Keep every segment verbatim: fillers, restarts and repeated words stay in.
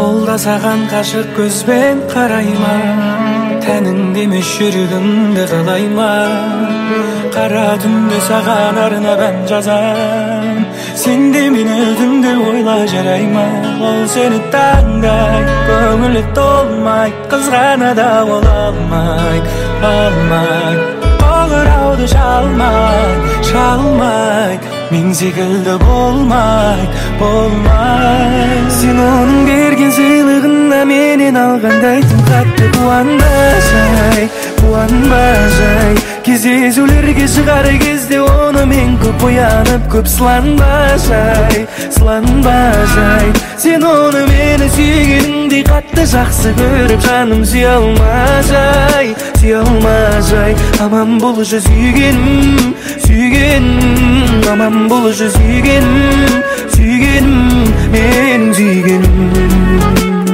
Колда саған қашық көзбен қарайма, тәніңде емес жүрегіңді қалайма. Қара түнде саған арнап ән жазам, сен де мені түнде ойла жарайма. Ол сені таңдай, көңілі толмай, қызғана да ол алмай, алмай. Қоңырауды шалмай, шалмай, мен секілді болмай, болмай. Сен оның берген сыйлығына менен алғандай тым қатты қуанбасай, қуанбасай. Кездесулерге шығар кезде оны мен көп оянып, көп сыланбасай, сыланбасай. Сен оны мені сүйгеніңдей қатты жақсы көріп, жаным сүйе алмасай, сүйе алмасай. Аман болшы сүйгенім, сүйгенім, аман болшы сүйгенім, сүйгенім, менің сүйгенім.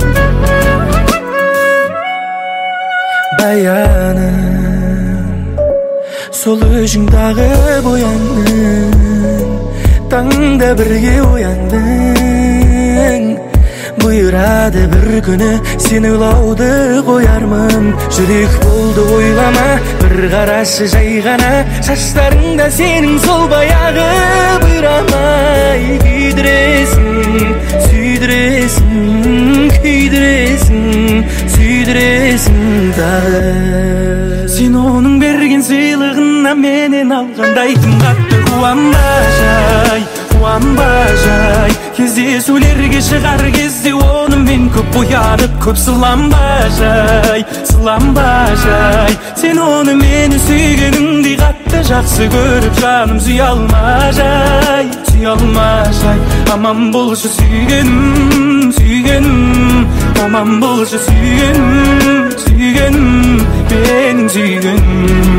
Баяным, сол өзің дағы бояндың, таңда бірге ояндың. Бұйырады бір күні сені ойлауды қоярмын. Жүрек болды ойлама, бір қарашы жай ғана, шаштарыңда сенің сол баяғы бұйрамай. Күйдіресің, сүйдіресің, күйдіресің, сүйдіресің тағы. Сен оның берген сыйлығына менен алғандай тым қатты қуанбасай, қуанбасай. Кездесулерге шығар кезде оны мен көп оянып, көп сыланбасай, сыланбасай. Сен оны мені сүйгеніңдей қатты жақсы көріп, жаным сүйе алмасай, сүйе алмасай. Аман болшы сүйгенім, сүйгенім, аман болшы сүйгенім, сүйгенім, менің сүйгенім.